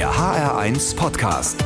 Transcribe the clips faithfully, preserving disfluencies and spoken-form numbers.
Der H R eins Podcast.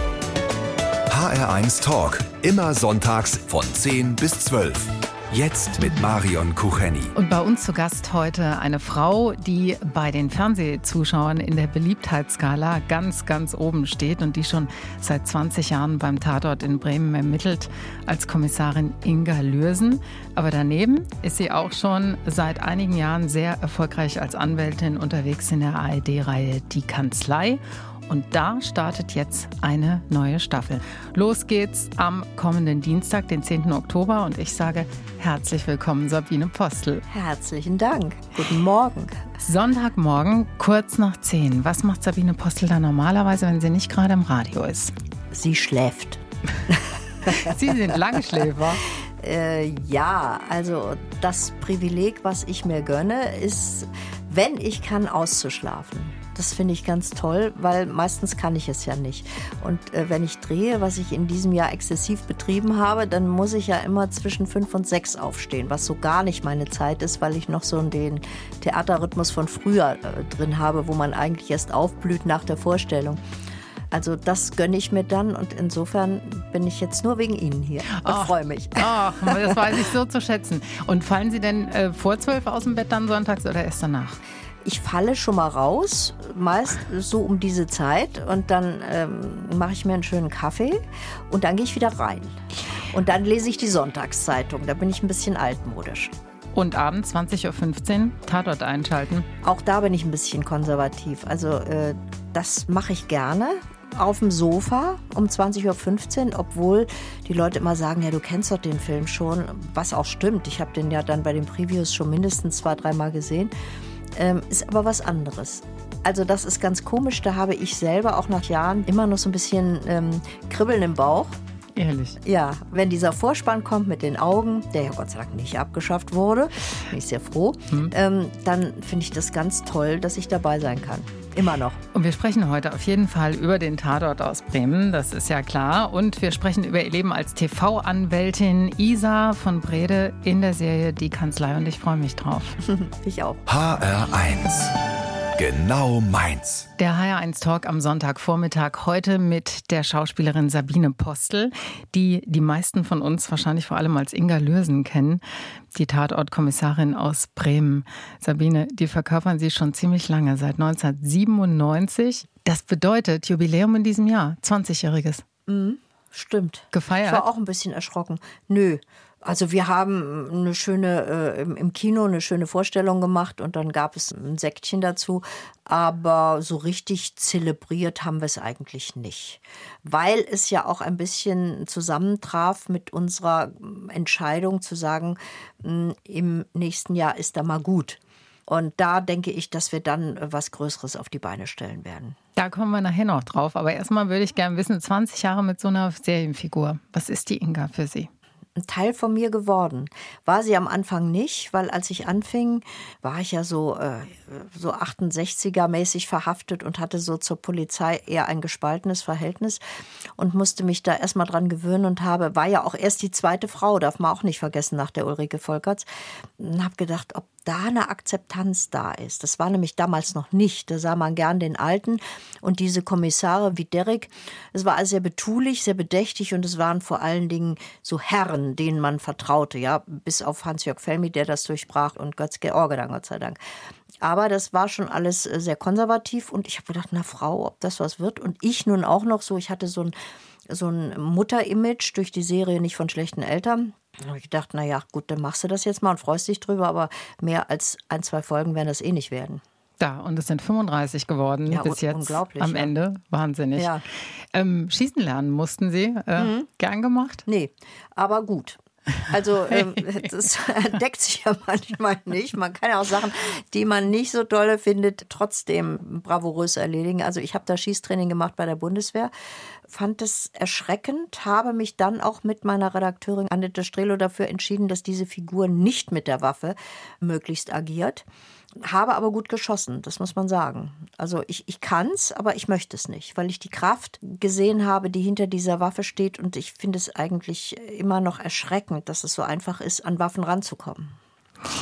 H R eins Talk. Immer sonntags von zehn bis zwölf. Jetzt mit Marion Kucheni. Und bei uns zu Gast heute eine Frau, die bei den Fernsehzuschauern in der Beliebtheitsskala ganz, ganz oben steht und die schon seit zwanzig Jahren beim Tatort in Bremen ermittelt, als Kommissarin Inga Lürsen. Aber daneben ist sie auch schon seit einigen Jahren sehr erfolgreich als Anwältin unterwegs in der A R D-Reihe Die Kanzlei. Und da startet jetzt eine neue Staffel. Los geht's am kommenden Dienstag, den zehnten Oktober. Und ich sage herzlich willkommen, Sabine Postel. Herzlichen Dank. Guten Morgen. Sonntagmorgen, kurz nach zehn. Was macht Sabine Postel da normalerweise, wenn sie nicht gerade im Radio ist? Sie schläft. Sie sind Langschläfer. äh, ja, also das Privileg, was ich mir gönne, ist, wenn ich kann, auszuschlafen. Das finde ich ganz toll, weil meistens kann ich es ja nicht. Und äh, wenn ich drehe, was ich in diesem Jahr exzessiv betrieben habe, dann muss ich ja immer zwischen fünf und sechs aufstehen, was so gar nicht meine Zeit ist, weil ich noch so den Theaterrhythmus von früher äh, drin habe, wo man eigentlich erst aufblüht nach der Vorstellung. Also das gönne ich mir dann und insofern bin ich jetzt nur wegen Ihnen hier und freue mich. Ach, das weiß ich so zu schätzen. Und fallen Sie denn äh, vor zwölf aus dem Bett dann sonntags oder erst danach? Ich falle schon mal raus, meist so um diese Zeit und dann ähm, mache ich mir einen schönen Kaffee und dann gehe ich wieder rein. Und dann lese ich die Sonntagszeitung, da bin ich ein bisschen altmodisch. Und abends zwanzig Uhr fünfzehn Tatort einschalten? Auch da bin ich ein bisschen konservativ, also äh, das mache ich gerne. Auf dem Sofa um zwanzig Uhr fünfzehn, obwohl die Leute immer sagen, ja, du kennst doch den Film schon, was auch stimmt. Ich habe den ja dann bei den Previews schon mindestens zwei, dreimal gesehen. Ähm, ist aber was anderes. Also das ist ganz komisch, da habe ich selber auch nach Jahren immer noch so ein bisschen ähm, Kribbeln im Bauch. Ehrlich? Ja, wenn dieser Vorspann kommt mit den Augen, der ja Gott sei Dank nicht abgeschafft wurde, bin ich sehr froh, hm. ähm, dann finde ich das ganz toll, dass ich dabei sein kann. Immer noch. Und wir sprechen heute auf jeden Fall über den Tatort aus Bremen, das ist ja klar. Und wir sprechen über ihr Leben als T V-Anwältin Isa von Brede in der Serie Die Kanzlei. Und ich freue mich drauf. Ich auch. H R eins. Genau meins. Der H R eins Talk am Sonntagvormittag heute mit der Schauspielerin Sabine Postel, die die meisten von uns wahrscheinlich vor allem als Inga Lürsen kennen, die Tatortkommissarin aus Bremen. Sabine, die verkörpern Sie schon ziemlich lange, seit neunzehnhundertsiebenundneunzig. Das bedeutet Jubiläum in diesem Jahr, zwanzigjähriges. Mhm, stimmt. Gefeiert? Ich war auch ein bisschen erschrocken. Nö. Also wir haben eine schöne, äh, im Kino eine schöne Vorstellung gemacht und dann gab es ein Säckchen dazu. Aber so richtig zelebriert haben wir es eigentlich nicht. Weil es ja auch ein bisschen zusammentraf mit unserer Entscheidung zu sagen, mh, im nächsten Jahr ist da mal gut. Und da denke ich, dass wir dann was Größeres auf die Beine stellen werden. Da kommen wir nachher noch drauf. Aber erstmal würde ich gerne wissen, zwanzig Jahre mit so einer Serienfigur. Was ist die Inga für Sie? Ein Teil von mir geworden. War sie am Anfang nicht, weil als ich anfing, war ich ja so, äh, so achtundsechziger-mäßig verhaftet und hatte so zur Polizei eher ein gespaltenes Verhältnis und musste mich da erstmal dran gewöhnen und habe, war ja auch erst die zweite Frau, darf man auch nicht vergessen, nach der Ulrike Volkerts, und habe gedacht, ob da eine Akzeptanz da ist. Das war nämlich damals noch nicht. Da sah man gern den Alten und diese Kommissare wie Derrick. Es war also sehr betulich, sehr bedächtig und es waren vor allen Dingen so Herren, denen man vertraute, ja, bis auf Hans-Jörg Felmy, der das durchbrach und Götz-George dann, Gott sei Dank. Aber das war schon alles sehr konservativ und ich habe gedacht, na Frau, ob das was wird? Und ich nun auch noch so, ich hatte so ein, so ein Mutter-Image durch die Serie Nicht von schlechten Eltern. Da habe ich gedacht, na ja, gut, dann machst du das jetzt mal und freust dich drüber, aber mehr als ein, zwei Folgen werden das eh nicht werden. Da, und es sind fünfunddreißig geworden ja, bis jetzt unglaublich, am ja. Ende. Wahnsinnig. Ja. Ähm, schießen lernen mussten Sie. Äh, mhm. Gern gemacht? Nee, aber gut. Also ähm, das deckt sich ja manchmal nicht. Man kann ja auch Sachen, die man nicht so dolle findet, trotzdem bravourös erledigen. Also ich habe da Schießtraining gemacht bei der Bundeswehr, fand es erschreckend, habe mich dann auch mit meiner Redakteurin Annette Strelo dafür entschieden, dass diese Figur nicht mit der Waffe möglichst agiert. Habe aber gut geschossen, das muss man sagen. Also ich, ich kann es, aber ich möchte es nicht, weil ich die Kraft gesehen habe, die hinter dieser Waffe steht. Und ich finde es eigentlich immer noch erschreckend, dass es so einfach ist, an Waffen ranzukommen.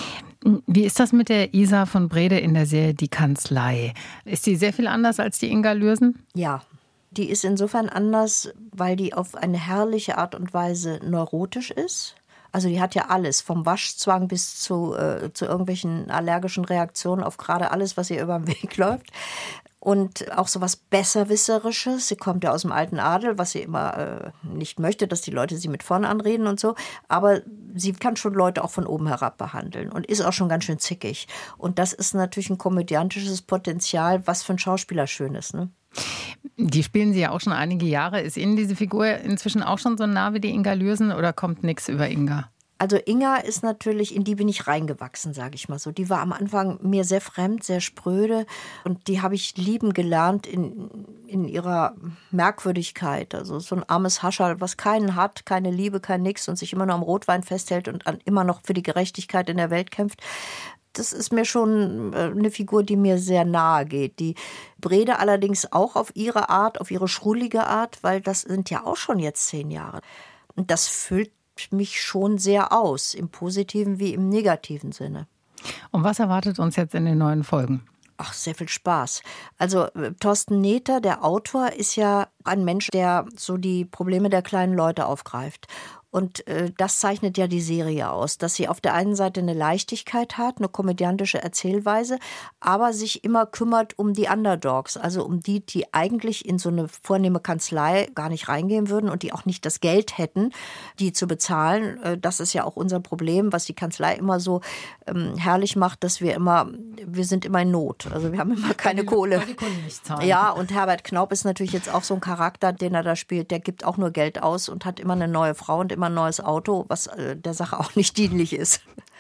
Wie ist das mit der Isa von Brede in der Serie Die Kanzlei? Ist die sehr viel anders als die Inga Lürsen? Ja, die ist insofern anders, weil die auf eine herrliche Art und Weise neurotisch ist. Also die hat ja alles, vom Waschzwang bis zu, äh, zu irgendwelchen allergischen Reaktionen auf gerade alles, was ihr über den Weg läuft. Und auch so was Besserwisserisches. Sie kommt ja aus dem alten Adel, was sie immer äh, nicht möchte, dass die Leute sie mit vorn anreden und so. Aber sie kann schon Leute auch von oben herab behandeln und ist auch schon ganz schön zickig. Und das ist natürlich ein komödiantisches Potenzial, was für ein Schauspieler schön ist, ne? Die spielen Sie ja auch schon einige Jahre. Ist Ihnen diese Figur inzwischen auch schon so nah wie die Inga Lürsen oder kommt nichts über Inga? Also Inga ist natürlich, in die bin ich reingewachsen, sage ich mal so. Die war am Anfang mir sehr fremd, sehr spröde und die habe ich lieben gelernt in, in ihrer Merkwürdigkeit. Also so ein armes Hascherl, was keinen hat, keine Liebe, kein Nix und sich immer nur am Rotwein festhält und an, immer noch für die Gerechtigkeit in der Welt kämpft. Das ist mir schon eine Figur, die mir sehr nahe geht. Die Brede allerdings auch auf ihre Art, auf ihre schrullige Art, weil das sind ja auch schon jetzt zehn Jahre. Und das füllt mich schon sehr aus, im positiven wie im negativen Sinne. Und was erwartet uns jetzt in den neuen Folgen? Ach, sehr viel Spaß. Also Thorsten Nether, der Autor, ist ja ein Mensch, der so die Probleme der kleinen Leute aufgreift. Und äh, das zeichnet ja die Serie aus, dass sie auf der einen Seite eine Leichtigkeit hat, eine komödiantische Erzählweise, aber sich immer kümmert um die Underdogs, also um die, die eigentlich in so eine vornehme Kanzlei gar nicht reingehen würden und die auch nicht das Geld hätten, die zu bezahlen. Äh, das ist ja auch unser Problem, was die Kanzlei immer so ähm, herrlich macht, dass wir immer, wir sind immer in Not. Also wir haben immer keine die, Kohle. Die Kohle nicht zahlen. Ja, und Herbert Knaup ist natürlich jetzt auch so ein Charakter, den er da spielt, der gibt auch nur Geld aus und hat immer eine neue Frau und immer ein neues Auto, was äh, der Sache auch nicht dienlich ist.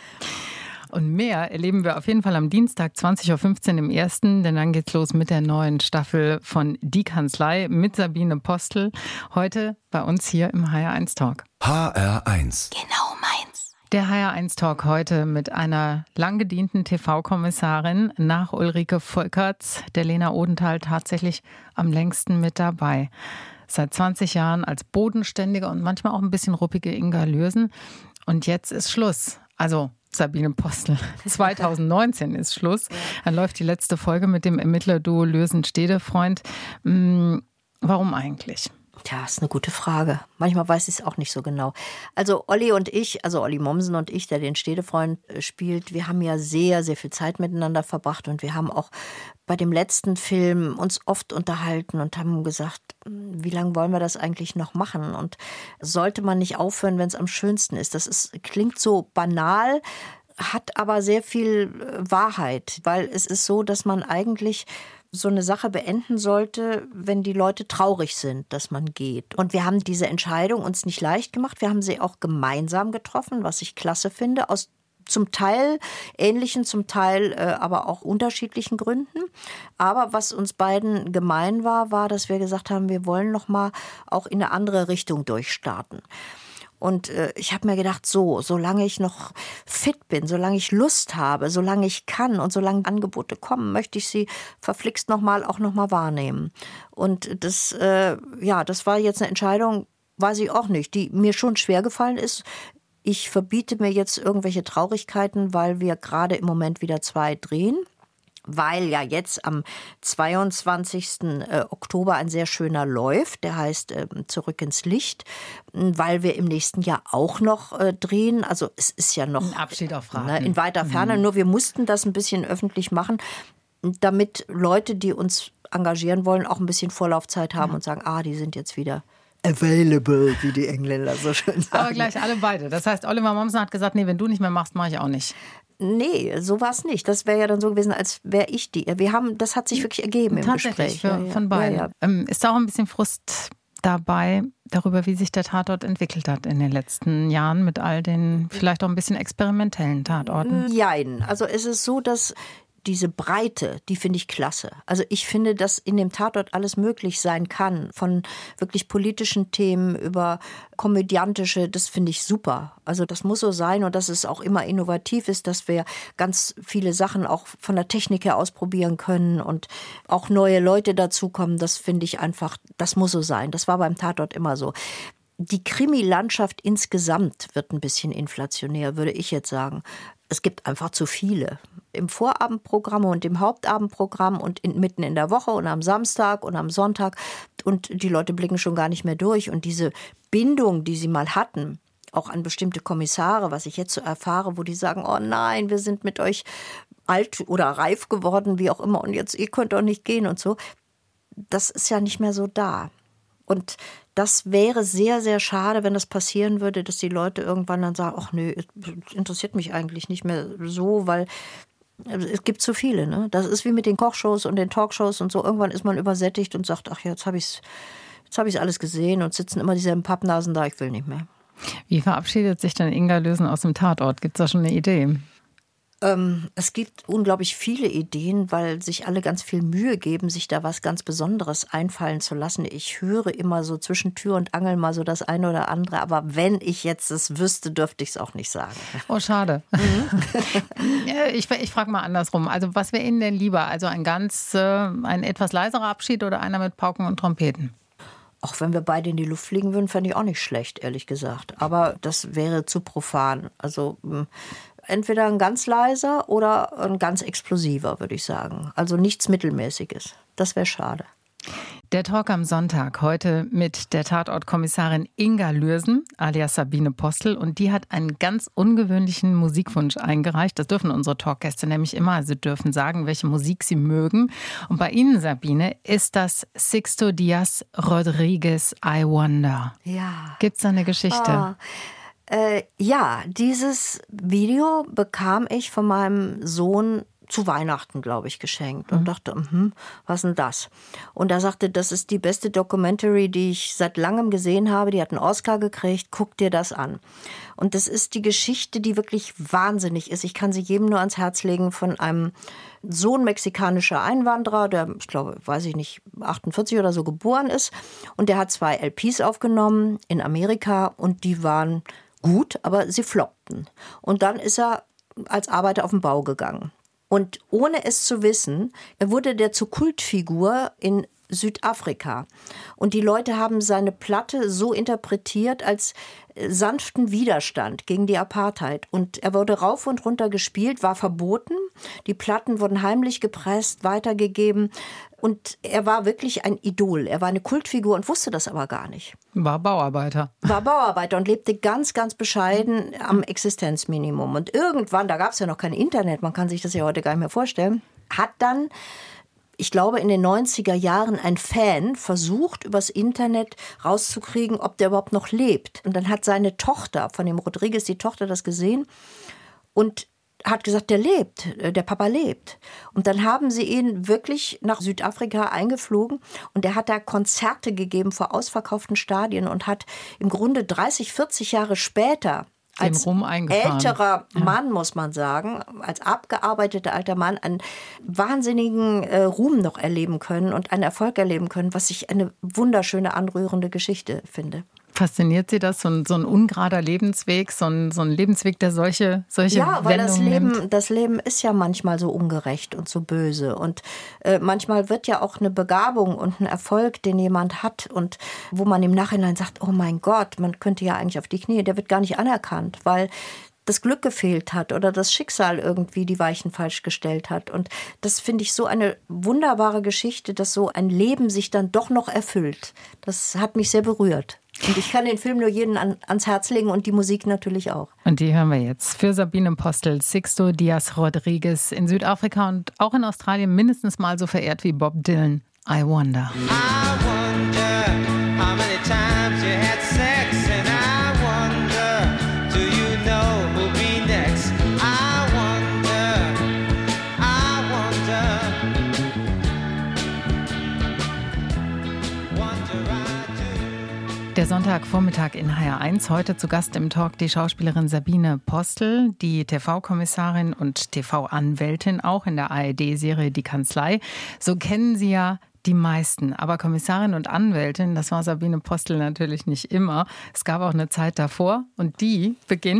Und mehr erleben wir auf jeden Fall am Dienstag zwanzig Uhr fünfzehn im Ersten, denn dann geht's los mit der neuen Staffel von Die Kanzlei mit Sabine Postel. Heute bei uns hier im H R eins Talk. H R eins. Genau meins. Der H R eins Talk heute mit einer lang gedienten T V-Kommissarin nach Ulrike Volkerts, der Lena Odenthal tatsächlich am längsten mit dabei. Seit zwanzig Jahren als bodenständige und manchmal auch ein bisschen ruppige Inga Lürsen. Und jetzt ist Schluss. Also Sabine Postel. zwanzig neunzehn ist Schluss. Dann läuft die letzte Folge mit dem Ermittlerduo Lürsen-Stede-Freund. Warum eigentlich? Tja, ist eine gute Frage. Manchmal weiß ich es auch nicht so genau. Also Olli und ich, also Olli Mommsen und ich, der den Stedefreund spielt, wir haben ja sehr, sehr viel Zeit miteinander verbracht und wir haben auch bei dem letzten Film uns oft unterhalten und haben gesagt, wie lange wollen wir das eigentlich noch machen? Und sollte man nicht aufhören, wenn es am schönsten ist? Das ist, klingt so banal, hat aber sehr viel Wahrheit, weil es ist so, dass man eigentlich so eine Sache beenden sollte, wenn die Leute traurig sind, dass man geht. Und wir haben diese Entscheidung uns nicht leicht gemacht. Wir haben sie auch gemeinsam getroffen, was ich klasse finde, aus zum Teil ähnlichen, zum Teil äh, aber auch unterschiedlichen Gründen. Aber was uns beiden gemein war, war, dass wir gesagt haben, wir wollen noch mal auch in eine andere Richtung durchstarten. Und äh, ich habe mir gedacht, so, solange ich noch fit bin, solange ich Lust habe, solange ich kann und solange Angebote kommen, möchte ich sie verflixt nochmal auch nochmal wahrnehmen. Und das, äh, ja, das war jetzt eine Entscheidung, weiß ich auch nicht, die mir schon schwer gefallen ist. Ich verbiete mir jetzt irgendwelche Traurigkeiten, weil wir gerade im Moment wieder zwei drehen. Weil ja jetzt am zweiundzwanzigsten Oktober ein sehr schöner läuft, der heißt Zurück ins Licht, weil wir im nächsten Jahr auch noch drehen. Also es ist ja noch ein Abschied auf Raten. Ne, in weiter Ferne, mhm. Nur wir mussten das ein bisschen öffentlich machen, damit Leute, die uns engagieren wollen, auch ein bisschen Vorlaufzeit haben, ja. Und sagen, ah, die sind jetzt wieder available, wie die Engländer so schön sagen. Aber gleich alle beide. Das heißt, Oliver Mommsen hat gesagt, nee, wenn du nicht mehr machst, mache ich auch nicht. Nee, so war es nicht. Das wäre ja dann so gewesen, als wäre ich die. Wir haben, das hat sich wirklich ergeben im Tatsächlich, Gespräch. Für, ja, ja. von beiden. Ja, ja. Ist da auch ein bisschen Frust dabei, darüber, wie sich der Tatort entwickelt hat in den letzten Jahren mit all den vielleicht auch ein bisschen experimentellen Tatorten? Jein. Also es ist so, dass diese Breite, die finde ich klasse. Also ich finde, dass in dem Tatort alles möglich sein kann. Von wirklich politischen Themen über komödiantische, das finde ich super. Also das muss so sein und dass es auch immer innovativ ist, dass wir ganz viele Sachen auch von der Technik her ausprobieren können und auch neue Leute dazukommen. Das finde ich einfach, das muss so sein. Das war beim Tatort immer so. Die Krimi-Landschaft insgesamt wird ein bisschen inflationär, würde ich jetzt sagen. Es gibt einfach zu viele. Im Vorabendprogramm und im Hauptabendprogramm und in, mitten in der Woche und am Samstag und am Sonntag. Und die Leute blicken schon gar nicht mehr durch. Und diese Bindung, die sie mal hatten, auch an bestimmte Kommissare, was ich jetzt so erfahre, wo die sagen, oh nein, wir sind mit euch alt oder reif geworden, wie auch immer, und jetzt, ihr könnt doch nicht gehen und so. Das ist ja nicht mehr so da. Und das wäre sehr, sehr schade, wenn das passieren würde, dass die Leute irgendwann dann sagen, ach nö, interessiert mich eigentlich nicht mehr so, weil es gibt zu viele. Ne? Das ist wie mit den Kochshows und den Talkshows und so. Irgendwann ist man übersättigt und sagt, ach ja, jetzt habe ich es jetzt hab ich's alles gesehen, und sitzen immer dieselben Pappnasen da, ich will nicht mehr. Wie verabschiedet sich denn Inga Lösen aus dem Tatort? Gibt es da schon eine Idee? Ähm, es gibt unglaublich viele Ideen, weil sich alle ganz viel Mühe geben, sich da was ganz Besonderes einfallen zu lassen. Ich höre immer so zwischen Tür und Angel mal so das eine oder andere, aber wenn ich jetzt es wüsste, dürfte ich es auch nicht sagen. Oh, schade. Mhm. ich ich frage mal andersrum. Also was wäre Ihnen denn lieber? Also ein ganz, äh, ein etwas leiserer Abschied oder einer mit Pauken und Trompeten? Auch wenn wir beide in die Luft fliegen würden, fände ich auch nicht schlecht, ehrlich gesagt. Aber das wäre zu profan. Also entweder ein ganz leiser oder ein ganz explosiver, würde ich sagen. Also nichts Mittelmäßiges. Das wäre schade. Der Talk am Sonntag heute mit der Tatortkommissarin Inga Lösen, alias Sabine Postel. Und die hat einen ganz ungewöhnlichen Musikwunsch eingereicht. Das dürfen unsere Talkgäste nämlich immer. Sie dürfen sagen, welche Musik sie mögen. Und bei Ihnen, Sabine, ist das Sixto Díaz Rodríguez, I Wonder. Ja. Gibt's da eine Geschichte? Ah. Äh, ja, dieses Video bekam ich von meinem Sohn zu Weihnachten, glaube ich, geschenkt und mhm. dachte, hm, was denn das? Und er sagte, das ist die beste Documentary, die ich seit langem gesehen habe. Die hat einen Oscar gekriegt, guck dir das an. Und das ist die Geschichte, die wirklich wahnsinnig ist. Ich kann sie jedem nur ans Herz legen, von einem Sohn mexikanischer Einwanderer, der, ich glaube, weiß ich nicht, achtundvierzig oder so geboren ist. Und der hat zwei L Ps aufgenommen in Amerika und die waren gut, aber sie floppten. Und dann ist er als Arbeiter auf den Bau gegangen. Und ohne es zu wissen, wurde der zur Kultfigur in Südafrika. Und die Leute haben seine Platte so interpretiert als sanften Widerstand gegen die Apartheid. Und er wurde rauf und runter gespielt, war verboten. Die Platten wurden heimlich gepresst, weitergegeben. Und er war wirklich ein Idol. Er war eine Kultfigur und wusste das aber gar nicht. War Bauarbeiter. War Bauarbeiter und lebte ganz, ganz bescheiden am Existenzminimum. Und irgendwann, da gab es ja noch kein Internet, man kann sich das ja heute gar nicht mehr vorstellen, hat dann, ich glaube, in den neunziger Jahren ein Fan versucht, übers Internet rauszukriegen, ob der überhaupt noch lebt. Und dann hat seine Tochter, von dem Rodriguez, die Tochter, das gesehen und hat gesagt, der lebt, der Papa lebt. Und dann haben sie ihn wirklich nach Südafrika eingeflogen und er hat da Konzerte gegeben vor ausverkauften Stadien und hat im Grunde dreißig, vierzig Jahre später als älterer Mann, ja. muss man sagen, als abgearbeiteter alter Mann einen wahnsinnigen äh, Ruhm noch erleben können und einen Erfolg erleben können, was ich eine wunderschöne, anrührende Geschichte finde. Fasziniert Sie das, so ein, so ein ungerader Lebensweg, so ein, so ein Lebensweg, der solche, solche Ja, weil Wendungen das Leben, nimmt? das Leben ist ja manchmal so ungerecht und so böse. Und äh, manchmal wird ja auch eine Begabung und ein Erfolg, den jemand hat und wo man im Nachhinein sagt, oh mein Gott, man könnte ja eigentlich auf die Knie, der wird gar nicht anerkannt, weil das Glück gefehlt hat oder das Schicksal irgendwie die Weichen falsch gestellt hat. Und das finde ich so eine wunderbare Geschichte, dass so ein Leben sich dann doch noch erfüllt. Das hat mich sehr berührt. Und ich kann den Film nur jedem an, ans Herz legen und die Musik natürlich auch. Und die hören wir jetzt für Sabine Postel, Sixto Díaz Rodríguez, in Südafrika und auch in Australien mindestens mal so verehrt wie Bob Dylan. I Wonder. I wonder how many times you had sex and I wonder, do you know who'll be next? I wonder, I wonder, wonder I do. Der Sonntagvormittag in H R eins. Heute zu Gast im Talk die Schauspielerin Sabine Postel, die T V-Kommissarin und T V-Anwältin, auch in der A R D-Serie Die Kanzlei. So kennen Sie ja die meisten. Aber Kommissarin und Anwältin, das war Sabine Postel natürlich nicht immer. Es gab auch eine Zeit davor und die beginnt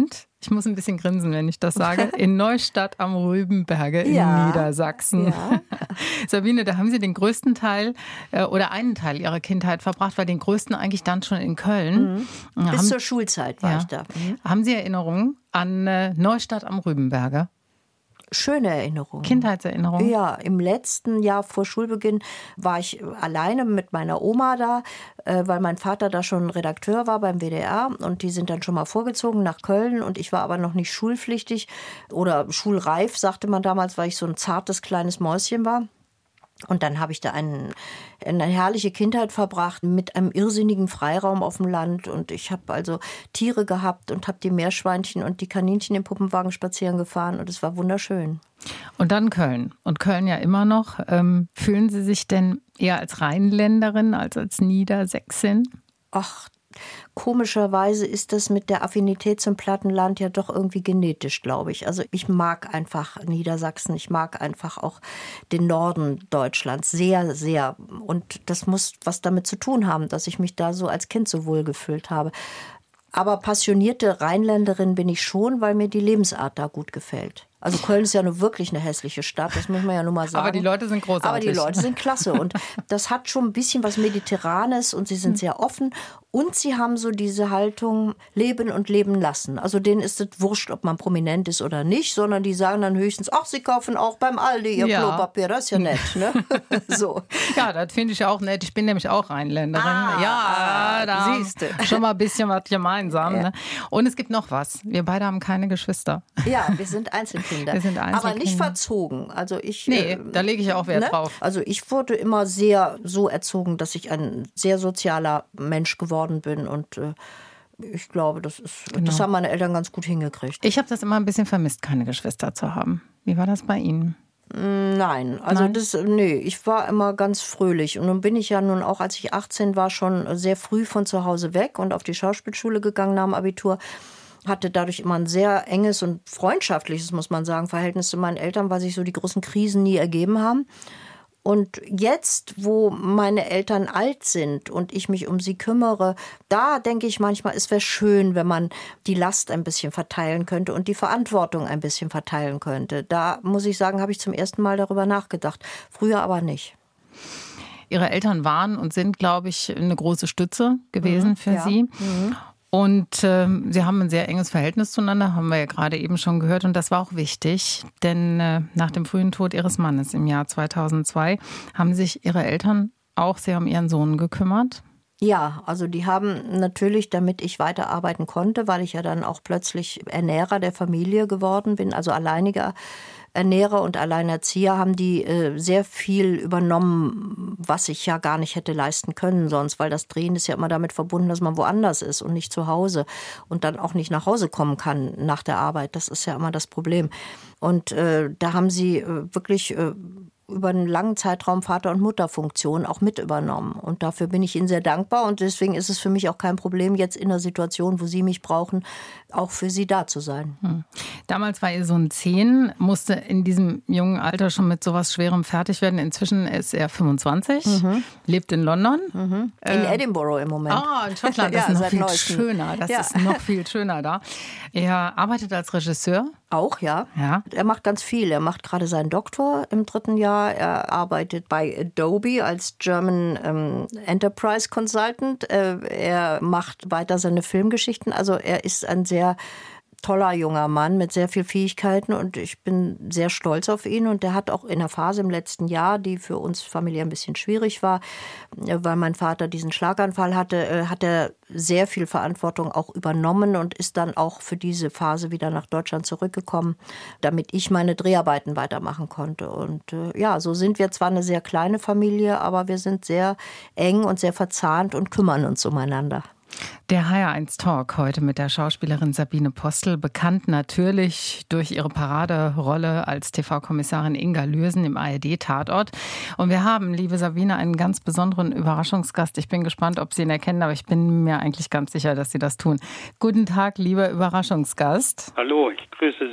Ich muss ein bisschen grinsen, wenn ich das sage. In Neustadt am Rübenberge in ja. Niedersachsen. Ja. Sabine, da haben Sie den größten Teil äh, oder einen Teil Ihrer Kindheit verbracht, weil den größten eigentlich dann schon in Köln. Mhm. Bis haben, zur Schulzeit war ja. ich da. Mhm. Haben Sie Erinnerungen an äh, Neustadt am Rübenberge? Schöne Erinnerungen. Kindheitserinnerungen? Ja, im letzten Jahr vor Schulbeginn war ich alleine mit meiner Oma da, weil mein Vater da schon Redakteur war beim W D R und die sind dann schon mal vorgezogen nach Köln und ich war aber noch nicht schulpflichtig oder schulreif, sagte man damals, weil ich so ein zartes kleines Mäuschen war. Und dann habe ich da einen, eine herrliche Kindheit verbracht mit einem irrsinnigen Freiraum auf dem Land. Und ich habe also Tiere gehabt und habe die Meerschweinchen und die Kaninchen im Puppenwagen spazieren gefahren. Und es war wunderschön. Und dann Köln. Und Köln ja immer noch. Ähm, fühlen Sie sich denn eher als Rheinländerin als als Niedersächsin? Ach, komischerweise ist das mit der Affinität zum Plattenland ja doch irgendwie genetisch, glaube ich. Also ich mag einfach Niedersachsen, ich mag einfach auch den Norden Deutschlands sehr, sehr. Und das muss was damit zu tun haben, dass ich mich da so als Kind so wohl gefühlt habe. Aber passionierte Rheinländerin bin ich schon, weil mir die Lebensart da gut gefällt. Also Köln ist ja nur wirklich eine hässliche Stadt, das muss man ja nur mal sagen. Aber die Leute sind großartig. Aber die Leute sind klasse und das hat schon ein bisschen was Mediterranes und sie sind sehr offen und sie haben so diese Haltung leben und leben lassen. Also denen ist es wurscht, ob man prominent ist oder nicht, sondern die sagen dann höchstens, ach, sie kaufen auch beim Aldi ihr ja. Klopapier, das ist ja nett, ne? So. Ja, das finde ich auch nett. Ich bin nämlich auch Rheinländerin. Ah, ja, ah, da siehste. Schon mal ein bisschen was gemeinsam. Ja. Ne? Und es gibt noch was. Wir beide haben keine Geschwister. Ja, wir sind Einzelkinder. Wir sind Einzelkinder. Aber nicht verzogen. Also ich, nee, äh, da lege ich auch Wert ne? drauf. Also ich wurde immer sehr so erzogen, dass ich ein sehr sozialer Mensch geworden bin und äh, ich glaube, das ist, genau. das haben meine Eltern ganz gut hingekriegt. Ich habe das immer ein bisschen vermisst, keine Geschwister zu haben. Wie war das bei Ihnen? Nein, also Nein? das, nee, ich war immer ganz fröhlich und nun bin ich ja nun auch, als ich achtzehn war, schon sehr früh von zu Hause weg und auf die Schauspielschule gegangen nach dem Abitur. Hatte dadurch immer ein sehr enges und freundschaftliches, muss man sagen, Verhältnis zu meinen Eltern, weil sich so die großen Krisen nie ergeben haben. Und jetzt, wo meine Eltern alt sind und ich mich um sie kümmere, da denke ich manchmal, es wäre schön, wenn man die Last ein bisschen verteilen könnte und die Verantwortung ein bisschen verteilen könnte. Da, muss ich sagen, habe ich zum ersten Mal darüber nachgedacht. Früher aber nicht. Ihre Eltern waren und sind, glaube ich, eine große Stütze gewesen mhm, für ja. Sie. Mhm. Und äh, sie haben ein sehr enges Verhältnis zueinander, haben wir ja gerade eben schon gehört. Und das war auch wichtig, denn äh, nach dem frühen Tod ihres Mannes im Jahr zweitausendzwei haben sich ihre Eltern auch sehr um ihren Sohn gekümmert. Ja, also die haben natürlich, damit ich weiterarbeiten konnte, weil ich ja dann auch plötzlich Ernährer der Familie geworden bin, also alleiniger Ernährer und Alleinerzieher, haben die äh, sehr viel übernommen, was ich ja gar nicht hätte leisten können sonst, weil das Drehen ist ja immer damit verbunden, dass man woanders ist und nicht zu Hause und dann auch nicht nach Hause kommen kann nach der Arbeit. Das ist ja immer das Problem. Und äh, da haben sie äh, wirklich äh, über einen langen Zeitraum Vater- und Mutterfunktion auch mit übernommen. Und dafür bin ich ihnen sehr dankbar. Und deswegen ist es für mich auch kein Problem, jetzt in einer Situation, wo sie mich brauchen, auch für sie da zu sein. Hm. Damals war ihr Sohn zehn, musste in diesem jungen Alter schon mit sowas Schwerem fertig werden. Inzwischen ist er fünfundzwanzig, mhm. lebt in London. Mhm. In äh, Edinburgh im Moment. Ah, in Schottland. Das ja, ist noch viel neuesten. schöner. Das ja. ist noch viel schöner da. Er arbeitet als Regisseur. Auch, ja. ja. Er macht ganz viel. Er macht gerade seinen Doktor im dritten Jahr. Er arbeitet bei Adobe als German ähm, Enterprise Consultant. Äh, er macht weiter seine Filmgeschichten. Also er ist ein sehr toller junger Mann mit sehr viel Fähigkeiten und ich bin sehr stolz auf ihn. Und der hat auch in der Phase im letzten Jahr, die für uns familiär ein bisschen schwierig war, weil mein Vater diesen Schlaganfall hatte, hat er sehr viel Verantwortung auch übernommen und ist dann auch für diese Phase wieder nach Deutschland zurückgekommen, damit ich meine Dreharbeiten weitermachen konnte. Und äh, ja, so sind wir zwar eine sehr kleine Familie, aber wir sind sehr eng und sehr verzahnt und kümmern uns umeinander. Der H R eins Talk heute mit der Schauspielerin Sabine Postel, bekannt natürlich durch ihre Paraderolle als T V-Kommissarin Inga Lürsen im A R D-Tatort. Und wir haben, liebe Sabine, einen ganz besonderen Überraschungsgast. Ich bin gespannt, ob Sie ihn erkennen, aber ich bin mir eigentlich ganz sicher, dass Sie das tun. Guten Tag, lieber Überraschungsgast. Hallo, ich grüße Sie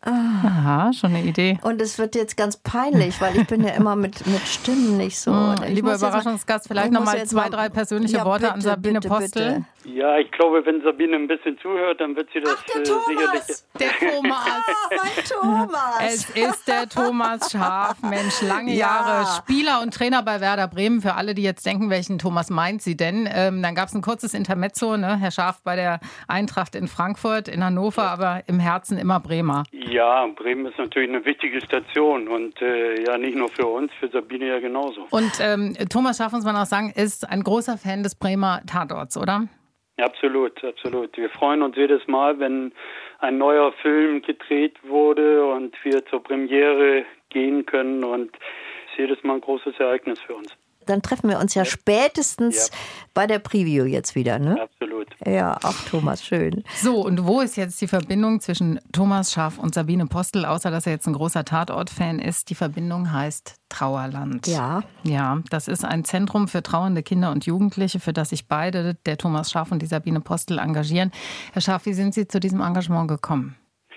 Aha, schon eine Idee. Und es wird jetzt ganz peinlich, weil ich bin ja immer mit, mit Stimmen nicht so. Hm, Ich lieber muss jetzt Überraschungsgast, mal- vielleicht ich muss nochmal jetzt zwei, mal- drei persönliche Ja, Worte bitte, an Sabine bitte, Postel. bitte. Ja, ich glaube, wenn Sabine ein bisschen zuhört, dann wird sie das Ach, der äh, Thomas! sicherlich... Der Thomas. Ah, mein Thomas! Es ist der Thomas Schaaf, Mensch, lange Ja. Jahre Spieler und Trainer bei Werder Bremen. Für alle, die jetzt denken, welchen Thomas meint sie denn? Ähm, dann gab es ein kurzes Intermezzo, ne? Herr Schaaf bei der Eintracht in Frankfurt, in Hannover, aber im Herzen immer Bremer. Ja, Bremen ist natürlich eine wichtige Station und äh, ja, nicht nur für uns, für Sabine ja genauso. Und ähm, Thomas Schaaf, muss man auch sagen, ist ein großer Fan des Bremer Tatorts, oder? Absolut, absolut. Wir freuen uns jedes Mal, wenn ein neuer Film gedreht wurde und wir zur Premiere gehen können, und es ist jedes Mal ein großes Ereignis für uns. Dann treffen wir uns ja spätestens Ja. bei der Preview jetzt wieder, ne? Absolut. Ja, auch Thomas, schön. So, und wo ist jetzt die Verbindung zwischen Thomas Schaaf und Sabine Postel, außer dass er jetzt ein großer Tatort-Fan ist? Die Verbindung heißt Trauerland. Ja. Ja, das ist ein Zentrum für trauernde Kinder und Jugendliche, für das sich beide, der Thomas Schaaf und die Sabine Postel, engagieren. Herr Schaaf, wie sind Sie zu diesem Engagement gekommen?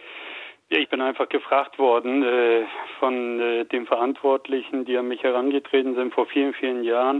Ja, ich bin einfach gefragt worden äh, von äh, den Verantwortlichen, die an mich herangetreten sind vor vielen, vielen Jahren.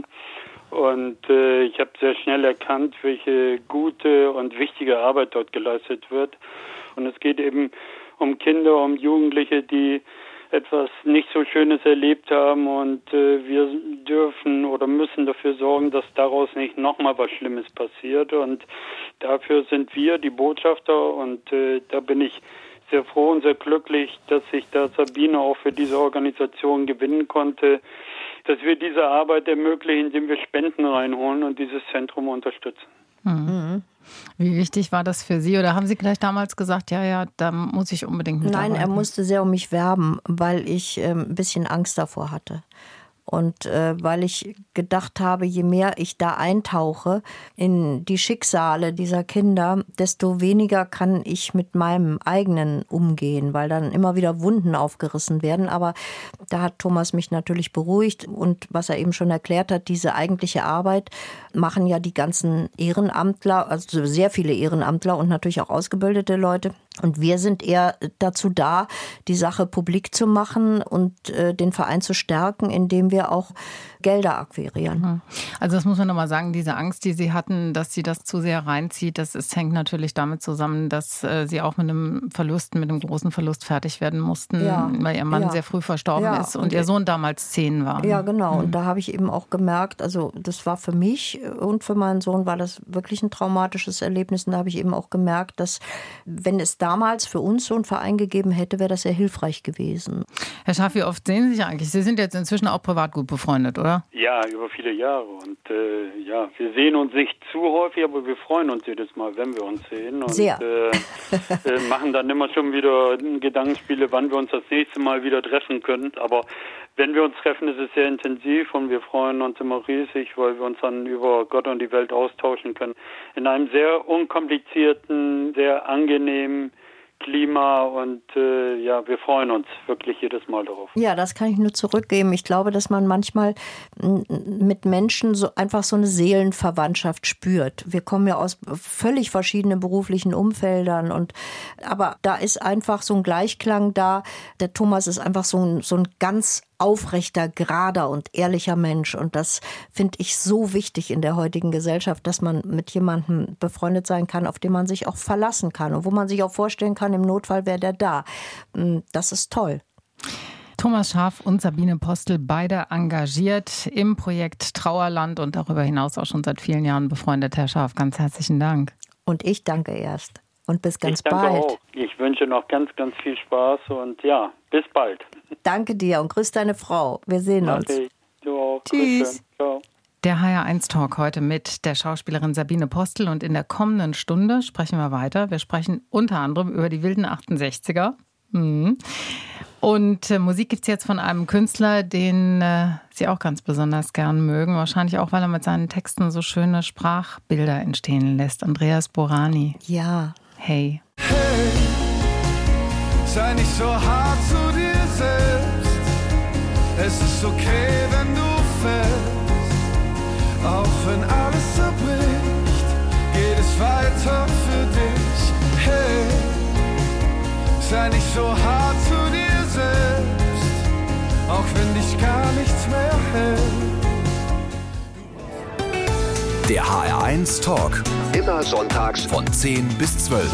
Und äh, ich habe sehr schnell erkannt, welche gute und wichtige Arbeit dort geleistet wird. Und es geht eben um Kinder, um Jugendliche, die etwas nicht so Schönes erlebt haben. Und äh, wir dürfen oder müssen dafür sorgen, dass daraus nicht nochmal was Schlimmes passiert. Und dafür sind wir die Botschafter. Und äh, da bin ich sehr froh und sehr glücklich, dass ich da Sabine auch für diese Organisation gewinnen konnte, dass wir diese Arbeit ermöglichen, indem wir Spenden reinholen und dieses Zentrum unterstützen. Mhm. Wie wichtig war das für Sie? Oder haben Sie gleich damals gesagt, ja, ja, da muss ich unbedingt mitarbeiten? Nein, er musste sehr um mich werben, weil ich äh, ein bisschen Angst davor hatte. Und äh, weil ich gedacht habe, je mehr ich da eintauche in die Schicksale dieser Kinder, desto weniger kann ich mit meinem eigenen umgehen, weil dann immer wieder Wunden aufgerissen werden. Aber da hat Thomas mich natürlich beruhigt. Und was er eben schon erklärt hat, diese eigentliche Arbeit machen ja die ganzen Ehrenamtler, also sehr viele Ehrenamtler und natürlich auch ausgebildete Leute. Und wir sind eher dazu da, die Sache publik zu machen und äh, den Verein zu stärken, indem wir auch Gelder akquirieren. Also das muss man nochmal sagen, diese Angst, die Sie hatten, dass Sie das zu sehr reinzieht, das ist, hängt natürlich damit zusammen, dass äh, Sie auch mit einem Verlust, mit einem großen Verlust fertig werden mussten, Ja. weil Ihr Mann Ja. sehr früh verstorben Ja. ist und, Und Ihr Sohn damals zehn war. Ja, genau. Und da habe ich eben auch gemerkt, also das war für mich und für meinen Sohn war das wirklich ein traumatisches Erlebnis. Und da habe ich eben auch gemerkt, dass wenn es damals für uns so einen Verein gegeben hätte, wäre das sehr hilfreich gewesen. Herr Schaaf, wie oft sehen Sie sich eigentlich? Sie sind jetzt inzwischen auch privat gut befreundet, oder? Ja, über viele Jahre. Und äh, ja, wir sehen uns nicht zu häufig, aber wir freuen uns jedes Mal, wenn wir uns sehen. Und Sehr. Äh, äh, machen dann immer schon wieder Gedankenspiele, wann wir uns das nächste Mal wieder treffen können. Aber wenn wir uns treffen, ist es sehr intensiv und wir freuen uns immer riesig, weil wir uns dann über Gott und die Welt austauschen können. In einem sehr unkomplizierten, sehr angenehmen Klima und äh, ja, wir freuen uns wirklich jedes Mal darauf. Ja, das kann ich nur zurückgeben. Ich glaube, dass man manchmal m, mit Menschen so einfach so eine Seelenverwandtschaft spürt. Wir kommen ja aus völlig verschiedenen beruflichen Umfeldern und aber da ist einfach so ein Gleichklang da. Der Thomas ist einfach so ein, so ein ganz aufrechter, gerader und ehrlicher Mensch. Und das finde ich so wichtig in der heutigen Gesellschaft, dass man mit jemandem befreundet sein kann, auf den man sich auch verlassen kann und wo man sich auch vorstellen kann, im Notfall wäre der da. Das ist toll. Thomas Schaaf und Sabine Postel, beide engagiert im Projekt Trauerland und darüber hinaus auch schon seit vielen Jahren befreundet. Herr Schaaf, ganz herzlichen Dank. Und ich danke erst. Und bis ganz ich danke bald. Auch. Ich wünsche noch ganz, ganz viel Spaß und ja, bis bald. Danke dir und grüß deine Frau. Wir sehen uns. Okay, du auch. Tschüss. Grüße. Ciao. Der H R eins Talk heute mit der Schauspielerin Sabine Postel und in der kommenden Stunde sprechen wir weiter. Wir sprechen unter anderem über die wilden achtundsechziger. Mhm. Und äh, Musik gibt es jetzt von einem Künstler, den äh, Sie auch ganz besonders gern mögen. Wahrscheinlich auch, weil er mit seinen Texten so schöne Sprachbilder entstehen lässt. Andreas Borani. Ja. Hey. Hey, sei nicht so hart zu dir selbst. Es ist okay, wenn du fällst. Auch wenn alles zerbricht, geht es weiter für dich. Hey, Sei nicht so hart zu dir selbst, auch wenn dich gar nichts mehr hält. Der H R eins Talk. Immer sonntags von zehn bis zwölf.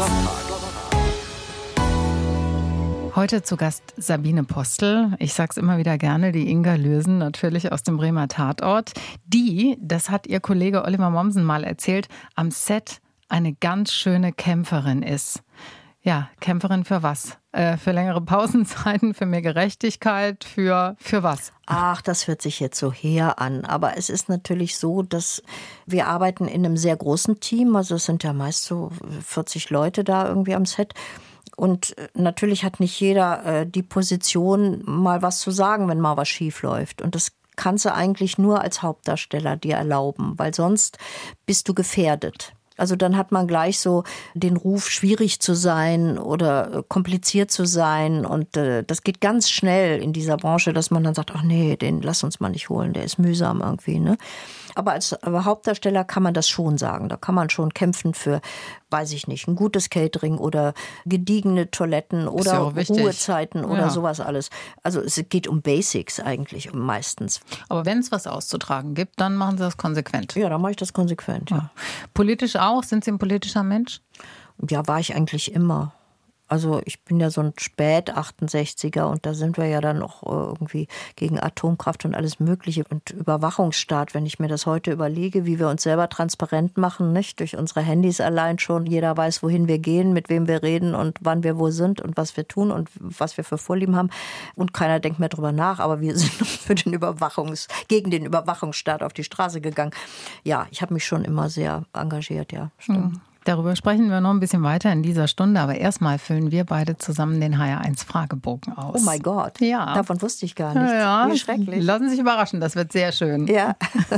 Heute zu Gast Sabine Postel. Ich sag's immer wieder gerne, die Inga Lürsen, natürlich aus dem Bremer Tatort. Die, das hat ihr Kollege Oliver Mommsen mal erzählt, am Set eine ganz schöne Kämpferin ist. Ja, Kämpferin für was? Äh, für längere Pausenzeiten, für mehr Gerechtigkeit, für, für was? Ach, das hört sich jetzt so her an. Aber es ist natürlich so, dass wir arbeiten in einem sehr großen Team. Also es sind ja meist so vierzig Leute da irgendwie am Set. Und natürlich hat nicht jeder äh, die Position, mal was zu sagen, wenn mal was schief läuft. Und das kannst du eigentlich nur als Hauptdarsteller dir erlauben, weil sonst bist du gefährdet. Also dann hat man gleich so den Ruf, schwierig zu sein oder kompliziert zu sein. Und äh, das geht ganz schnell in dieser Branche, dass man dann sagt, ach nee, den lass uns mal nicht holen, der ist mühsam irgendwie, ne? Aber als Hauptdarsteller kann man das schon sagen. Da kann man schon kämpfen für, weiß ich nicht, ein gutes Catering oder gediegene Toiletten oder Ruhezeiten oder ja. sowas alles. Also es geht um Basics eigentlich meistens. Aber wenn es was auszutragen gibt, dann machen Sie das konsequent. Ja, dann mache ich das konsequent, ja. ja. Politisch auch? Sind Sie ein politischer Mensch? Ja, war ich eigentlich immer. Also ich bin ja so ein Spät-achtundsechziger und da sind wir ja dann noch irgendwie gegen Atomkraft und alles Mögliche und Überwachungsstaat, wenn ich mir das heute überlege, wie wir uns selber transparent machen, nicht? Durch unsere Handys allein schon. Jeder weiß, wohin wir gehen, mit wem wir reden und wann wir wo sind und was wir tun und was wir für Vorlieben haben. Und keiner denkt mehr drüber nach, aber wir sind für den Überwachungs-, gegen den Überwachungsstaat auf die Straße gegangen. Ja, ich habe mich schon immer sehr engagiert, ja, stimmt. Mhm. Darüber sprechen wir noch ein bisschen weiter in dieser Stunde, aber erstmal füllen wir beide zusammen den H R eins Fragebogen aus. Oh mein Gott, ja. Davon wusste ich gar nichts. Ja, wie schrecklich. Lassen Sie sich überraschen, das wird sehr schön. Ja.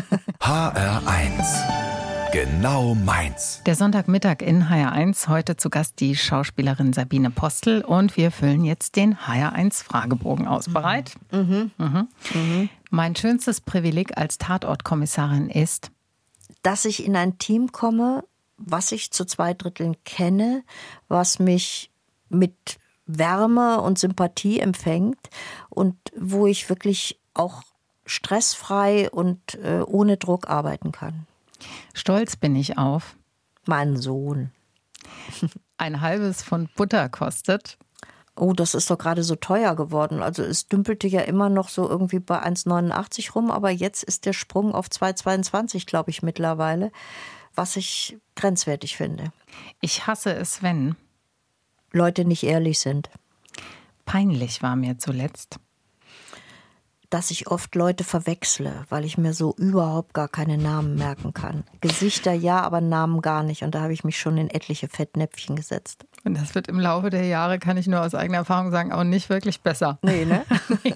H R eins. Genau meins. Der Sonntagmittag in H R eins, heute zu Gast die Schauspielerin Sabine Postel und wir füllen jetzt den H R eins Fragebogen aus. Bereit? Mhm. Mhm. Mhm. Mein schönstes Privileg als Tatortkommissarin ist, dass ich in ein Team komme, was ich zu zwei Dritteln kenne, was mich mit Wärme und Sympathie empfängt und wo ich wirklich auch stressfrei und äh, ohne Druck arbeiten kann. Stolz bin ich auf meinen Sohn. Ein halbes Pfund Butter kostet. Oh, das ist doch gerade so teuer geworden. Also es dümpelte ja immer noch so irgendwie bei eins neunundachtzig rum, aber jetzt ist der Sprung auf zwei zweiundzwanzig, glaube ich, mittlerweile. Was ich grenzwertig finde. Ich hasse es, wenn Leute nicht ehrlich sind. Peinlich war mir zuletzt, dass ich oft Leute verwechsle, weil ich mir so überhaupt gar keine Namen merken kann. Gesichter ja, aber Namen gar nicht. Und da habe ich mich schon in etliche Fettnäpfchen gesetzt. Und das wird im Laufe der Jahre, kann ich nur aus eigener Erfahrung sagen, auch nicht wirklich besser. Nee, ne?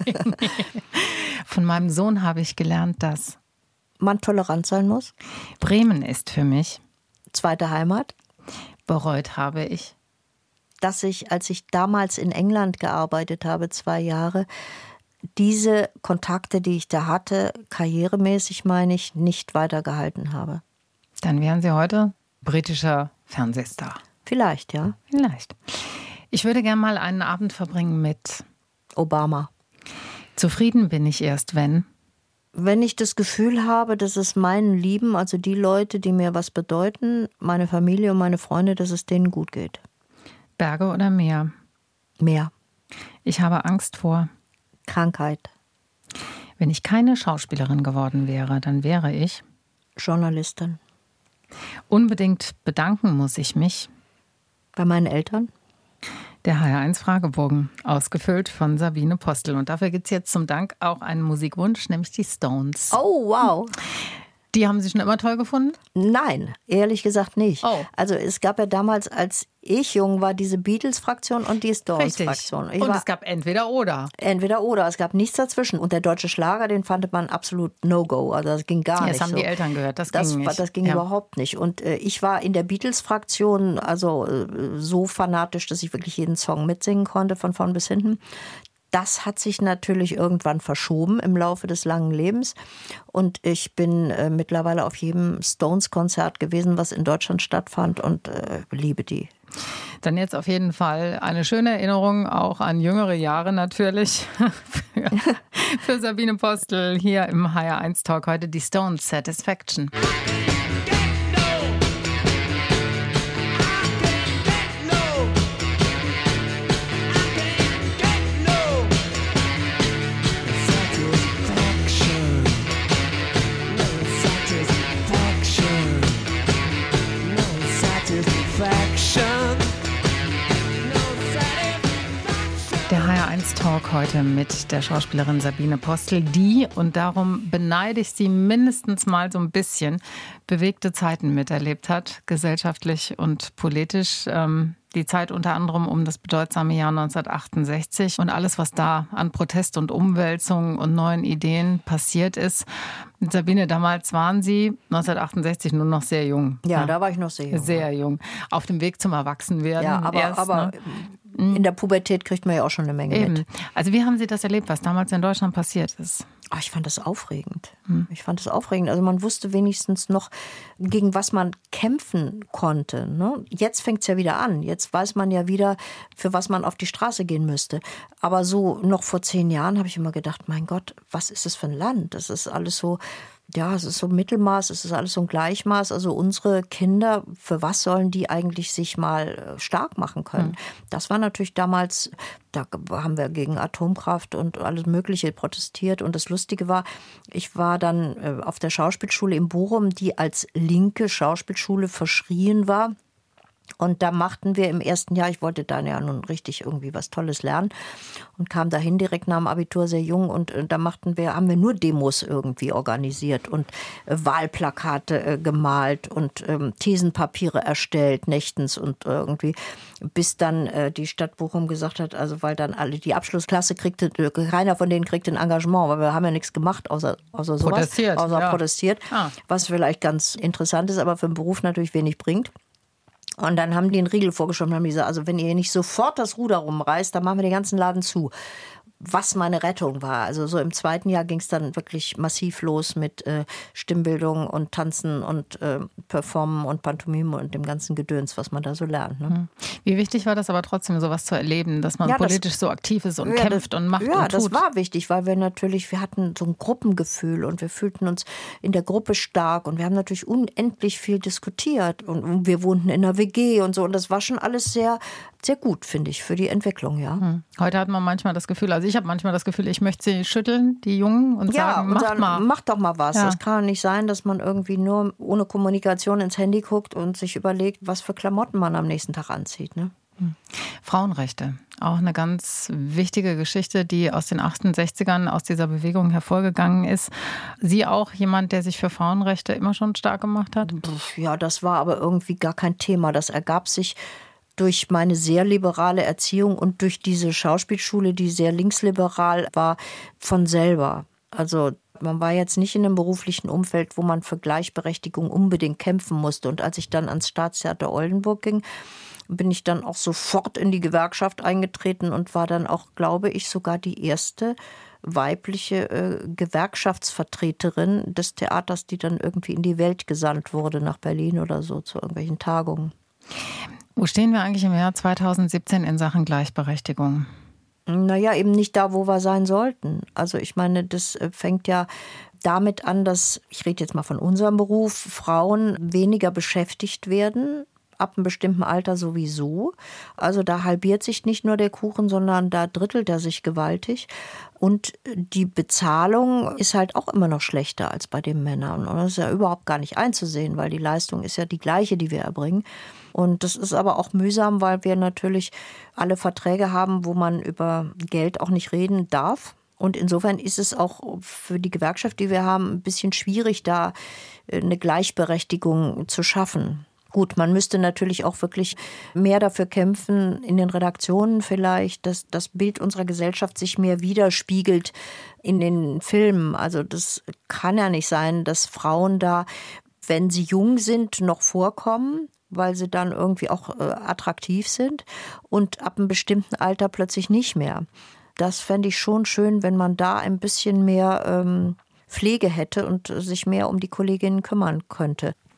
Von meinem Sohn habe ich gelernt, dass man tolerant sein muss. Bremen ist für mich zweite Heimat. Bereut habe ich, dass ich, als ich damals in England gearbeitet habe, zwei Jahre, diese Kontakte, die ich da hatte, karrieremäßig meine ich, nicht weitergehalten habe. Dann wären Sie heute britischer Fernsehstar. Vielleicht, ja. Vielleicht. Ich würde gerne mal einen Abend verbringen mit Obama. Zufrieden bin ich erst, wenn Wenn ich das Gefühl habe, dass es meinen Lieben, also die Leute, die mir was bedeuten, meine Familie und meine Freunde, dass es denen gut geht. Berge oder Meer? Meer. Ich habe Angst vor Krankheit. Wenn ich keine Schauspielerin geworden wäre, dann wäre ich Journalistin. Unbedingt bedanken muss ich mich bei meinen Eltern. Der H R eins Fragebogen, ausgefüllt von Sabine Postel. Und dafür gibt es jetzt zum Dank auch einen Musikwunsch, nämlich die Stones. Oh, wow. Die haben Sie schon immer toll gefunden? Nein, ehrlich gesagt nicht. Oh. Also es gab ja damals, als ich jung war, diese Beatles-Fraktion und die Stones-Fraktion. Und es gab entweder oder. Entweder oder, es gab nichts dazwischen. Und der deutsche Schlager, den fand man absolut No-Go. Also das ging gar ja, nicht. Das haben so. die Eltern gehört, das, das ging nicht. Das ging ja. überhaupt nicht. Und äh, ich war in der Beatles-Fraktion also äh, so fanatisch, dass ich wirklich jeden Song mitsingen konnte, von vorn bis hinten. Das hat sich natürlich irgendwann verschoben im Laufe des langen Lebens. Und ich bin äh, mittlerweile auf jedem Stones-Konzert gewesen, was in Deutschland stattfand und äh, liebe die. Dann jetzt auf jeden Fall eine schöne Erinnerung, auch an jüngere Jahre natürlich, für, für Sabine Postel hier im H R eins Talk. Heute die Stones, Satisfaction. Der H R eins Talk heute mit der Schauspielerin Sabine Postel, die, und darum beneide ich sie mindestens mal so ein bisschen, bewegte Zeiten miterlebt hat, gesellschaftlich und politisch. Ähm, die Zeit unter anderem um das bedeutsame Jahr neunzehnhundertachtundsechzig und alles, was da an Protest und Umwälzungen und neuen Ideen passiert ist. Mit Sabine, damals waren Sie neunzehnhundertachtundsechzig nur noch sehr jung. Ja, ja, da war ich noch sehr jung. Sehr jung. Auf dem Weg zum Erwachsenwerden. Ja, aber, erst, aber ne? in der Pubertät kriegt man ja auch schon eine Menge Eben. mit. Also wie haben Sie das erlebt, was damals in Deutschland passiert ist? Oh, ich fand das aufregend. Hm. Ich fand das aufregend. Also man wusste wenigstens noch, gegen was man kämpfen konnte. Ne? Jetzt fängt es ja wieder an. Jetzt weiß man ja wieder, für was man auf die Straße gehen müsste. Aber so noch vor zehn Jahren habe ich immer gedacht, mein Gott, was ist das für ein Land? Das ist alles so... Ja, es ist so Mittelmaß, es ist alles so ein Gleichmaß. Also unsere Kinder, für was sollen die eigentlich sich mal stark machen können? Mhm. Das war natürlich damals, da haben wir gegen Atomkraft und alles Mögliche protestiert. Und das Lustige war, ich war dann auf der Schauspielschule in Bochum, die als linke Schauspielschule verschrien war. Und da machten wir im ersten Jahr, ich wollte dann ja nun richtig irgendwie was Tolles lernen und kam dahin direkt nach dem Abitur sehr jung und da machten wir, haben wir nur Demos irgendwie organisiert und äh, Wahlplakate äh, gemalt und ähm, Thesenpapiere erstellt, nächtens und irgendwie, bis dann äh, die Stadt Bochum gesagt hat, also weil dann alle, die Abschlussklasse kriegte, keiner von denen kriegte ein Engagement, weil wir haben ja nichts gemacht, außer, außer sowas, protestiert, außer ja. protestiert, ah. was vielleicht ganz interessant ist, aber für den Beruf natürlich wenig bringt. Und dann haben die einen Riegel vorgeschoben und haben gesagt, also wenn ihr nicht sofort das Ruder rumreißt, dann machen wir den ganzen Laden zu. Was meine Rettung war. Also so im zweiten Jahr ging es dann wirklich massiv los mit äh, Stimmbildung und Tanzen und äh, Performen und Pantomime und dem ganzen Gedöns, was man da so lernt. Ne? Wie wichtig war das aber trotzdem, sowas zu erleben, dass man ja, politisch das, so aktiv ist und ja, kämpft das, und macht ja, und tut? Ja, das war wichtig, weil wir natürlich, wir hatten so ein Gruppengefühl und wir fühlten uns in der Gruppe stark und wir haben natürlich unendlich viel diskutiert und, und wir wohnten in einer W G und so und das war schon alles sehr, sehr gut, finde ich, für die Entwicklung, ja. Hm. Heute hat man manchmal das Gefühl, also ich habe manchmal das Gefühl, ich möchte sie schütteln, die Jungen, und ja, sagen, und macht dann, mal. Macht doch mal was. Ja. Es kann nicht sein, dass man irgendwie nur ohne Kommunikation ins Handy guckt und sich überlegt, was für Klamotten man am nächsten Tag anzieht. Ne? Hm. Frauenrechte, auch eine ganz wichtige Geschichte, die aus den achtundsechzigern aus dieser Bewegung hervorgegangen ist. Sie auch jemand, der sich für Frauenrechte immer schon stark gemacht hat? Ja, das war aber irgendwie gar kein Thema. Das ergab sich durch meine sehr liberale Erziehung und durch diese Schauspielschule, die sehr linksliberal war, von selber. Also man war jetzt nicht in einem beruflichen Umfeld, wo man für Gleichberechtigung unbedingt kämpfen musste. Und als ich dann ans Staatstheater Oldenburg ging, bin ich dann auch sofort in die Gewerkschaft eingetreten und war dann auch, glaube ich, sogar die erste weibliche äh, Gewerkschaftsvertreterin des Theaters, die dann irgendwie in die Welt gesandt wurde, nach Berlin oder so, zu irgendwelchen Tagungen. Wo stehen wir eigentlich im Jahr zweitausendsiebzehn in Sachen Gleichberechtigung? Naja, eben nicht da, wo wir sein sollten. Also ich meine, das fängt ja damit an, dass, ich rede jetzt mal von unserem Beruf, Frauen weniger beschäftigt werden, ab einem bestimmten Alter sowieso. Also da halbiert sich nicht nur der Kuchen, sondern da drittelt er sich gewaltig. Und die Bezahlung ist halt auch immer noch schlechter als bei den Männern. Und das ist ja überhaupt gar nicht einzusehen, weil die Leistung ist ja die gleiche, die wir erbringen. Und das ist aber auch mühsam, weil wir natürlich alle Verträge haben, wo man über Geld auch nicht reden darf. Und insofern ist es auch für die Gewerkschaft, die wir haben, ein bisschen schwierig, da eine Gleichberechtigung zu schaffen. Gut, man müsste natürlich auch wirklich mehr dafür kämpfen, in den Redaktionen vielleicht, dass das Bild unserer Gesellschaft sich mehr widerspiegelt in den Filmen. Also das kann ja nicht sein, dass Frauen da, wenn sie jung sind, noch vorkommen, weil sie dann irgendwie auch äh, attraktiv sind und ab einem bestimmten Alter plötzlich nicht mehr. Das fände ich schon schön, wenn man da ein bisschen mehr ähm, Pflege hätte und sich mehr um die Kolleginnen kümmern könnte.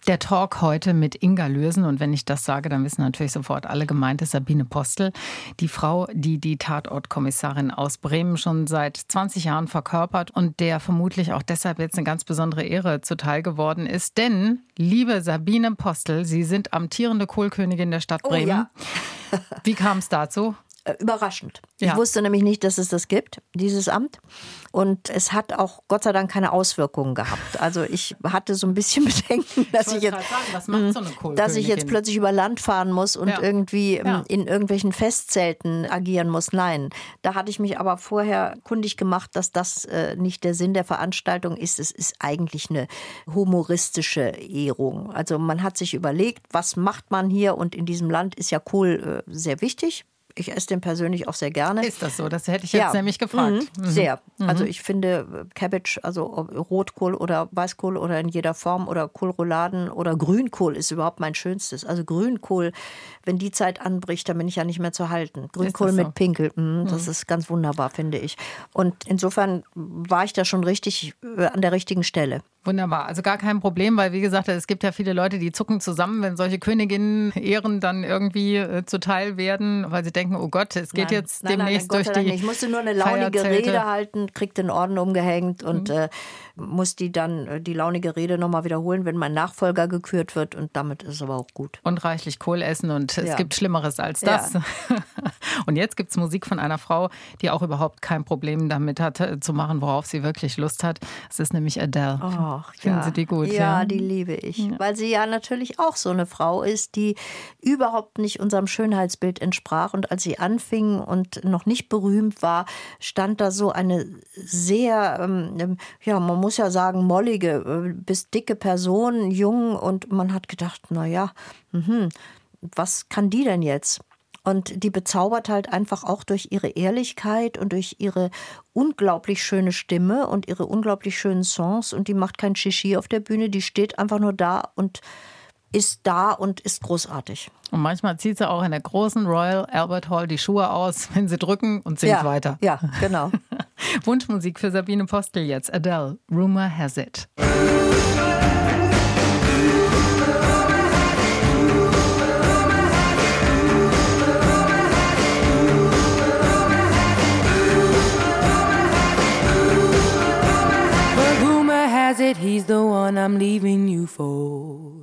Der Talk heute mit Inga Lürsen. Und wenn ich das sage, dann wissen natürlich sofort alle gemeint ist Sabine Postel. Die Frau, die die Tatortkommissarin aus Bremen schon seit zwanzig Jahren verkörpert und der vermutlich auch deshalb jetzt eine ganz besondere Ehre zuteil geworden ist. Denn, liebe Sabine Postel, Sie sind amtierende Kohlkönigin der Stadt Bremen. Oh, ja. Wie kam es dazu? Überraschend. Ja. Ich wusste nämlich nicht, dass es das gibt, dieses Amt. Und es hat auch Gott sei Dank keine Auswirkungen gehabt. Also ich hatte so ein bisschen Bedenken, dass ich, ich, jetzt, sagen, was macht so eine Kohlkönigin? dass ich jetzt plötzlich über Land fahren muss und ja. irgendwie ja. in irgendwelchen Festzelten agieren muss. Nein, da hatte ich mich aber vorher kundig gemacht, dass das äh, nicht der Sinn der Veranstaltung ist. Es ist eigentlich eine humoristische Ehrung. Also man hat sich überlegt, was macht man hier? Und in diesem Land ist ja Kohl äh, sehr wichtig. Ich esse den persönlich auch sehr gerne. Ist das so? Das hätte ich jetzt ja. nämlich gefragt. Mhm. Sehr. Mhm. Also ich finde Cabbage, also Rotkohl oder Weißkohl oder in jeder Form oder Kohlrouladen oder Grünkohl ist überhaupt mein Schönstes. Also Grünkohl, wenn die Zeit anbricht, dann bin ich ja nicht mehr zu halten. Grünkohl so? Mit Pinkel, mhm. das mhm. ist ganz wunderbar, finde ich. Und insofern war ich da schon richtig an der richtigen Stelle. Wunderbar, also gar kein Problem, weil wie gesagt, es gibt ja viele Leute, die zucken zusammen, wenn solche Königinnen-Ehren dann irgendwie äh, zuteil werden, weil sie denken, oh Gott, es geht nein, jetzt nein, demnächst nein, durch die Ich musste nur eine launige Rede halten, kriegte einen Orden umgehängt und mhm. äh, muss die dann äh, die launige Rede nochmal wiederholen, wenn mein Nachfolger gekürt wird und damit ist es aber auch gut. Und reichlich Kohl essen und ja. es gibt Schlimmeres als das. Ja. Und jetzt gibt es Musik von einer Frau, die auch überhaupt kein Problem damit hat, zu machen, worauf sie wirklich Lust hat. Es ist nämlich Adele. Ach, Finden ja. Sie die gut? Ja, ja, die liebe ich. Ja. Weil sie ja natürlich auch so eine Frau ist, die überhaupt nicht unserem Schönheitsbild entsprach. Und als sie anfing und noch nicht berühmt war, stand da so eine sehr, ähm, ja, man muss ja sagen, mollige bis dicke Person, jung. Und man hat gedacht, na ja, mh, was kann die denn jetzt? Und die bezaubert halt einfach auch durch ihre Ehrlichkeit und durch ihre unglaublich schöne Stimme und ihre unglaublich schönen Songs. Und die macht kein Shishi auf der Bühne, die steht einfach nur da und ist da und ist großartig. Und manchmal zieht sie auch in der großen Royal Albert Hall die Schuhe aus, wenn sie drücken und singt ja, weiter. Ja, genau. Wunschmusik für Sabine Postel jetzt. Adele, Rumor Has It. He's the one I'm leaving you for.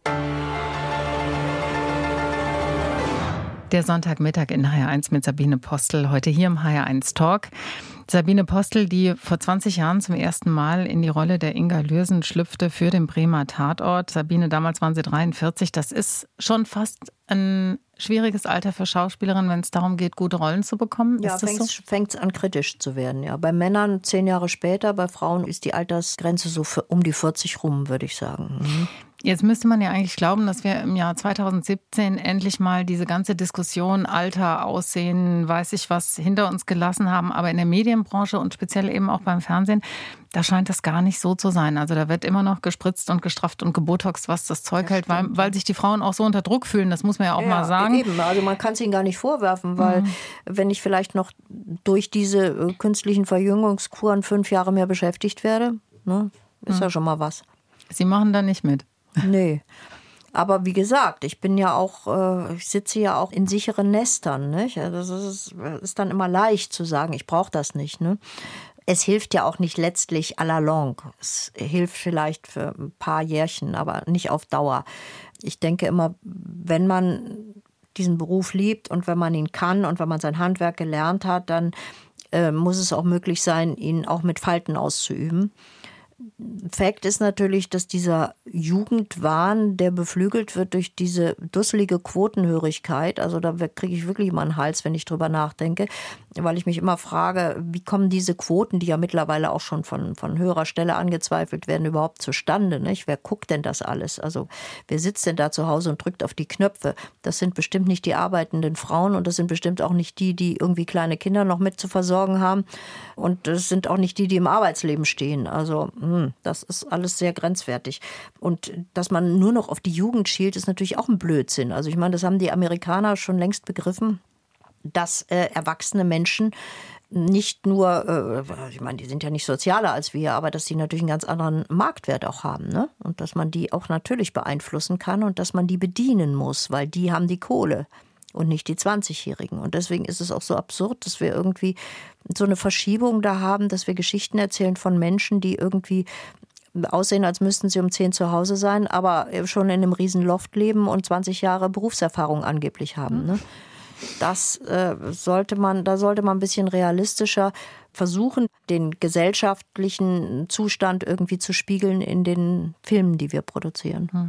Der Sonntagmittag in H R eins mit Sabine Postel, heute hier im H R eins Talk. Sabine Postel, die vor zwanzig Jahren zum ersten Mal in die Rolle der Inga Lürsen schlüpfte für den Bremer Tatort. Sabine, damals waren Sie dreiundvierzig. Das ist schon fast ein schwieriges Alter für Schauspielerinnen, wenn es darum geht, gute Rollen zu bekommen. Ja, fängt es so? an kritisch zu werden. Ja. Bei Männern zehn Jahre später, bei Frauen ist die Altersgrenze so für um die vierzig rum, würde ich sagen. Mhm. Jetzt müsste man ja eigentlich glauben, dass wir im Jahr zweitausendsiebzehn endlich mal diese ganze Diskussion Alter, Aussehen, weiß ich was, hinter uns gelassen haben. Aber in der Medienbranche und speziell eben auch beim Fernsehen, da scheint das gar nicht so zu sein. Also da wird immer noch gespritzt und gestrafft und gebotoxt, was das Zeug das hält, weil, weil sich die Frauen auch so unter Druck fühlen. Das muss man ja auch ja, mal sagen. Eben, also man kann es ihnen gar nicht vorwerfen, weil mhm. wenn ich vielleicht noch durch diese künstlichen Verjüngungskuren fünf Jahre mehr beschäftigt werde, ne, ist mhm. ja schon mal was. Sie machen da nicht mit. Nee. Aber wie gesagt, ich bin ja auch, ich sitze ja auch in sicheren Nestern. Nicht? Das ist, ist dann immer leicht zu sagen, ich brauche das nicht. Ne? Es hilft ja auch nicht letztlich à la longue. Es hilft vielleicht für ein paar Jährchen, aber nicht auf Dauer. Ich denke immer, wenn man diesen Beruf liebt und wenn man ihn kann und wenn man sein Handwerk gelernt hat, dann äh, muss es auch möglich sein, ihn auch mit Falten auszuüben. Fakt ist natürlich, dass dieser Jugendwahn, der beflügelt wird durch diese dusselige Quotenhörigkeit, also da kriege ich wirklich mal einen Hals, wenn ich drüber nachdenke, weil ich mich immer frage, wie kommen diese Quoten, die ja mittlerweile auch schon von, von höherer Stelle angezweifelt werden, überhaupt zustande, nicht? Wer guckt denn das alles? Also wer sitzt denn da zu Hause und drückt auf die Knöpfe? Das sind bestimmt nicht die arbeitenden Frauen und das sind bestimmt auch nicht die, die irgendwie kleine Kinder noch mit zu versorgen haben und das sind auch nicht die, die im Arbeitsleben stehen. Also das ist alles sehr grenzwertig. Und dass man nur noch auf die Jugend schielt, ist natürlich auch ein Blödsinn. Also ich meine, das haben die Amerikaner schon längst begriffen, dass äh, erwachsene Menschen nicht nur, äh, ich meine, die sind ja nicht sozialer als wir, aber dass die natürlich einen ganz anderen Marktwert auch haben, ne? Und dass man die auch natürlich beeinflussen kann und dass man die bedienen muss, weil die haben die Kohle und nicht die zwanzigjährigen. Und deswegen ist es auch so absurd, dass wir irgendwie so eine Verschiebung da haben, dass wir Geschichten erzählen von Menschen, die irgendwie aussehen, als müssten sie um zehn zu Hause sein, aber schon in einem riesen Loft leben und zwanzig Jahre Berufserfahrung angeblich haben, ne? Das äh, sollte man, da sollte man ein bisschen realistischer versuchen, den gesellschaftlichen Zustand irgendwie zu spiegeln in den Filmen, die wir produzieren. Hm.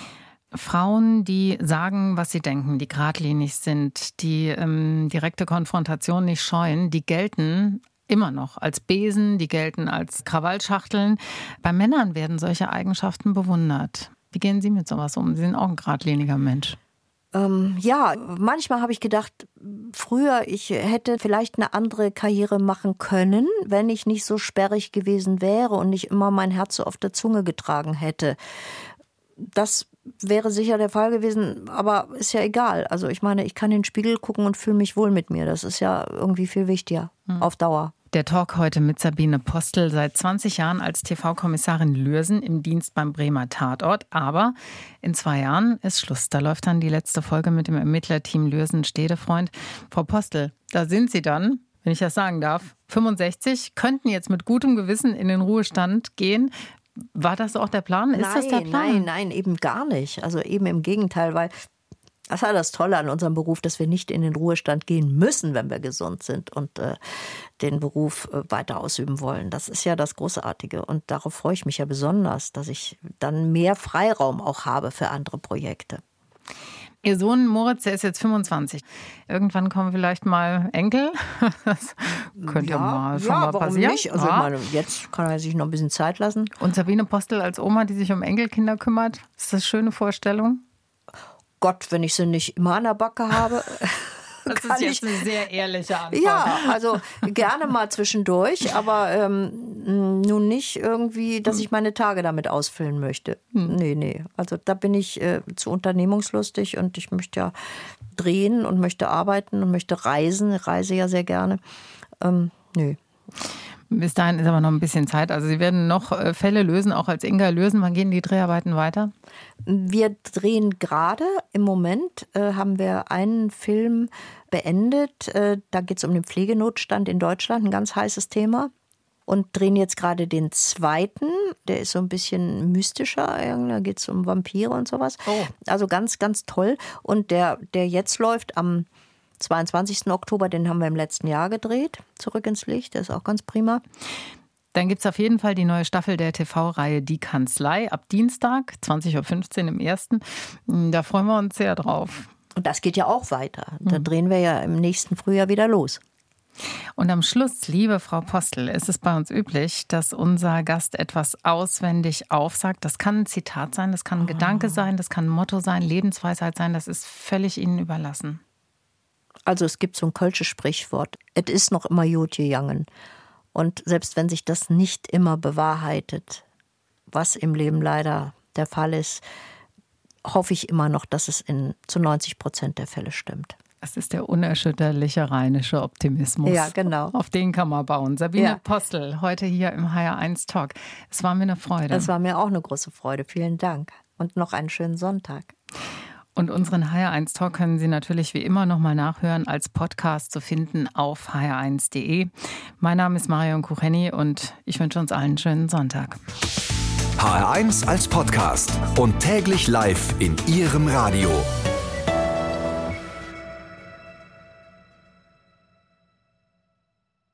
Frauen, die sagen, was sie denken, die geradlinig sind, die ähm, direkte Konfrontation nicht scheuen, die gelten immer noch als Besen, die gelten als Krawallschachteln. Bei Männern werden solche Eigenschaften bewundert. Wie gehen Sie mit sowas um? Sie sind auch ein geradliniger Mensch. Ähm, ja, manchmal habe ich gedacht, früher, ich hätte vielleicht eine andere Karriere machen können, wenn ich nicht so sperrig gewesen wäre und nicht immer mein Herz so auf der Zunge getragen hätte. Das wäre sicher der Fall gewesen, aber ist ja egal. Also ich meine, ich kann in den Spiegel gucken und fühle mich wohl mit mir. Das ist ja irgendwie viel wichtiger, hm. auf Dauer. Der Talk heute mit Sabine Postel, seit zwanzig Jahren als T V-Kommissarin Lürsen im Dienst beim Bremer Tatort. Aber in zwei Jahren ist Schluss. Da läuft dann die letzte Folge mit dem Ermittlerteam Lürsen-Stedefreund. Frau Postel, da sind Sie dann, wenn ich das sagen darf, fünfundsechzig, könnten jetzt mit gutem Gewissen in den Ruhestand gehen. War das auch der Plan? Ist nein, das der Plan? Nein, nein, eben gar nicht. Also eben im Gegenteil, weil das war das Tolle an unserem Beruf, dass wir nicht in den Ruhestand gehen müssen, wenn wir gesund sind und äh, den Beruf äh, weiter ausüben wollen. Das ist ja das Großartige und darauf freue ich mich ja besonders, dass ich dann mehr Freiraum auch habe für andere Projekte. Ihr Sohn Moritz, der ist jetzt fünfundzwanzig. Irgendwann kommen vielleicht mal Enkel. Das könnte ja, mal schon ja, mal warum passieren. Nicht? Also ja. ich meine, jetzt kann er sich noch ein bisschen Zeit lassen. Und Sabine Postel als Oma, die sich um Enkelkinder kümmert, ist das eine schöne Vorstellung? Gott, wenn ich sie nicht immer an der Backe habe. Das ist jetzt eine sehr ehrliche Antwort. Ja, also gerne mal zwischendurch, aber ähm, nun nicht irgendwie, dass ich meine Tage damit ausfüllen möchte. Hm. Nee, nee. Also da bin ich äh, zu unternehmungslustig und ich möchte ja drehen und möchte arbeiten und möchte reisen. Ich reise ja sehr gerne. Ähm, nee. Bis dahin ist aber noch ein bisschen Zeit. Also Sie werden noch Fälle lösen, auch als Inga lösen. Wann gehen die Dreharbeiten weiter? Wir drehen gerade. Im Moment äh, haben wir einen Film beendet. Äh, da geht es um den Pflegenotstand in Deutschland, ein ganz heißes Thema. Und drehen jetzt gerade den zweiten. Der ist so ein bisschen mystischer. Da geht es um Vampire und sowas. Oh. Also ganz, ganz toll. Und der, der jetzt läuft am zweiundzwanzigsten Oktober, den haben wir im letzten Jahr gedreht. Zurück ins Licht, der ist auch ganz prima. Dann gibt es auf jeden Fall die neue Staffel der T V-Reihe Die Kanzlei ab Dienstag, zwanzig Uhr fünfzehn im ersten. Da freuen wir uns sehr drauf. Und das geht ja auch weiter. Da mhm. drehen wir ja im nächsten Frühjahr wieder los. Und am Schluss, liebe Frau Postel, ist es bei uns üblich, dass unser Gast etwas auswendig aufsagt. Das kann ein Zitat sein, das kann ein oh. Gedanke sein, das kann ein Motto sein, Lebensweisheit sein. Das ist völlig Ihnen überlassen. Also es gibt so ein kölsches Sprichwort, es ist noch immer gut gegangen. Und selbst wenn sich das nicht immer bewahrheitet, was im Leben leider der Fall ist, hoffe ich immer noch, dass es in zu neunzig Prozent der Fälle stimmt. Das ist der unerschütterliche rheinische Optimismus. Ja, genau. Auf den kann man bauen. Sabine ja. Postel, heute hier im H R eins Talk. Es war mir eine Freude. Es war mir auch eine große Freude. Vielen Dank. Und noch einen schönen Sonntag. Und unseren H R eins Talk können Sie natürlich wie immer nochmal nachhören, als Podcast zu finden auf h r eins punkt d e. Mein Name ist Marion Kucheni und ich wünsche uns allen einen schönen Sonntag. H R eins als Podcast und täglich live in Ihrem Radio.